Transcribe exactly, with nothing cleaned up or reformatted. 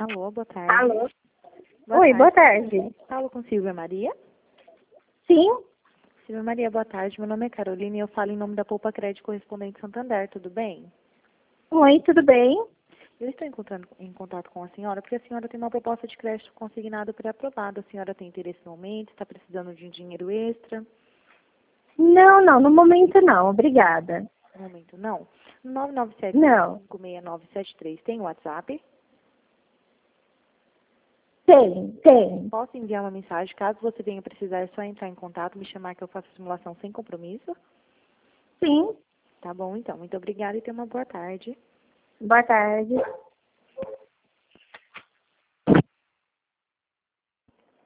Alô, boa tarde. Alô? Boa Oi, tarde. boa tarde. Falo com Silvia Maria. Sim? Silvia Maria, boa tarde. Meu nome é Carolina e eu falo em nome da Poupa Crédito Correspondente Santander, tudo bem? Oi, tudo bem? Eu estou encontrando em contato com a senhora porque a senhora tem uma proposta de crédito consignado pré-aprovada. A senhora tem interesse no momento, está precisando de um dinheiro extra? Não, não, no momento não, obrigada. No momento não. nove nove sete Não, cinco seis nove sete três tem WhatsApp? tem, tem. Posso enviar uma mensagem, caso você venha precisar, é só entrar em contato, me chamar que eu faço a simulação sem compromisso. Sim, Tá bom, então. Muito obrigada e tenha uma boa tarde. boa tarde.